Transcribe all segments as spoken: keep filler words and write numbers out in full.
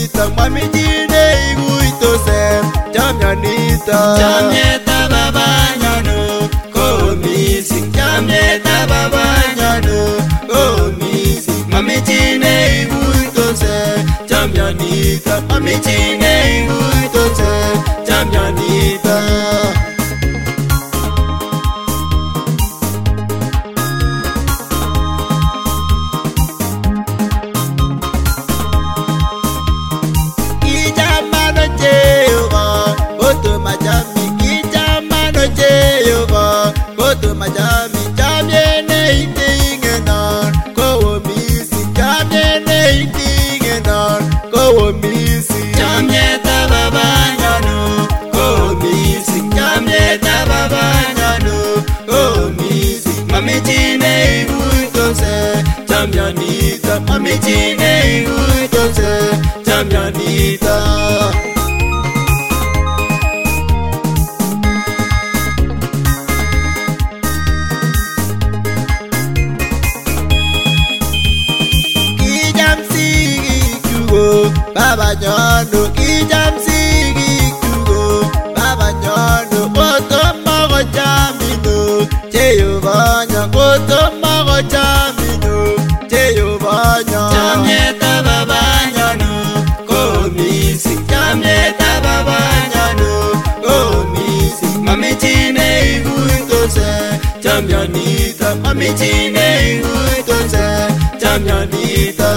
chamyanita mami chine iguito sem chamyanita Chamyeta babanyano ko missing Chamyeta babanyano ko missing Mami chine iguito sem chamyanita Mami chine iguito sem chamyanita Majami chamyene itingenon kowo misi chamyene itingenon kowo misi Chamyeta babanyano ko missing Chamyeta babanyano ko missing Mami chine iguito sem chamyanita Mami chine iguito sem chamyanita Baba nyono kijam sigi kugo Baba nyono koto mago chamino Cheyo banya koto mago chamino Cheyo banya Chamyeta babanyano ko missing Chamyeta babanyano ko missing Mami chine iguito sem chamyanita Mami chine iguito sem chamyanita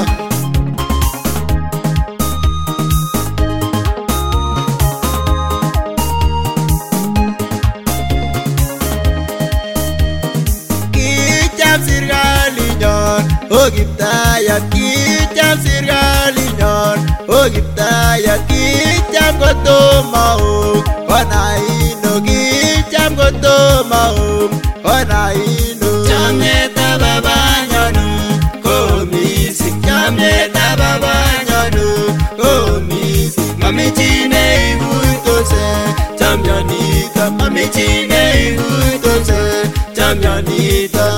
Ogiptaya kicham sirgalinyon Ogiptaya kicham kotomao Konaino kicham kotomao Konaino Chamyeta babanyano ko missing Chamyeta babanyano ko missing Mami chine iguito sem chamyanita Mami chine iguito sem chamyanita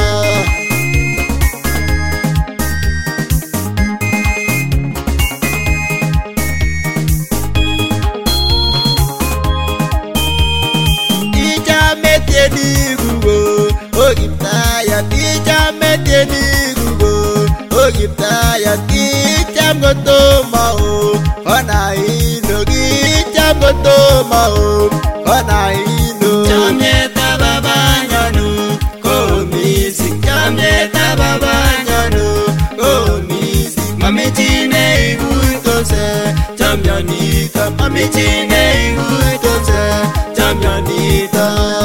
Ogiptaya kicham meteni gugo Ogiptaya kicham kotomao Konaino kicham kotomao Konaino Chamyeta babanyano ko missing Chamyeta babanyano ko missing Mami chine iguito sem chamyanita Mami chine iguito sem chamyanita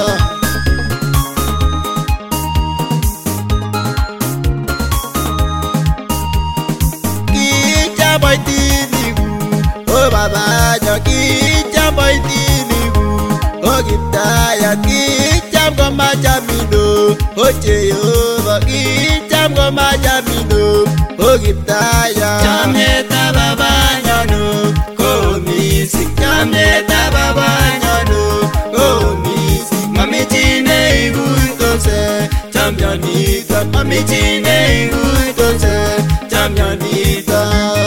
Babanyo kicham boitinigu Ogiptaya kicham koma chamino Ocheyova kicham koma chamino Ogiptaya Chamyeta babanyano ko missing Chamyeta babanyano ko missing Mami chine iguito sem chamyanita Mami chine iguito sem chamyanita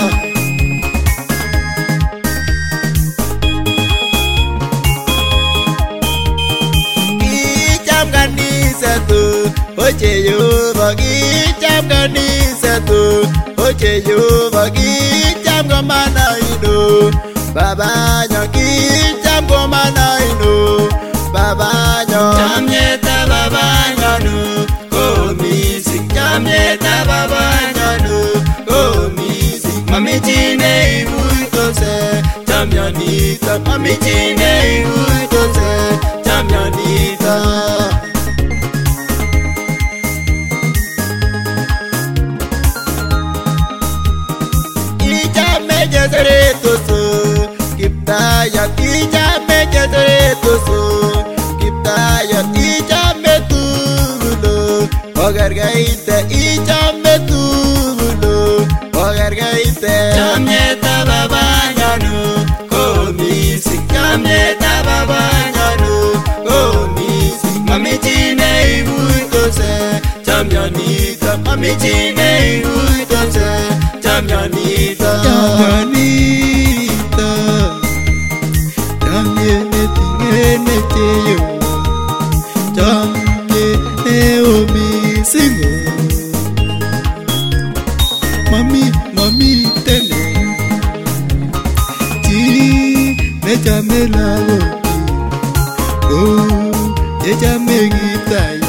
Ocheyova kicham kanisatu Ocheyova kicham komanaino Babanyo kicham komanaino Babanyo Chamyeta babanyano ko missing Chamyeta babanyano ko missing Mami chine iguito sem chamyanita Mami chine iguito sem chamyanita Kiptaya kichame jazretoso Kiptaya kichame tubulo Ogargaite ichame tubulo Ogargaite Chamyeta babanyano ko missing Chamyeta babanyano ko missing Mami chine iguito sem chamyanita Mami chine iguito sem chamyanita chamyanita nechame lagok oh yechame Kiptaiyat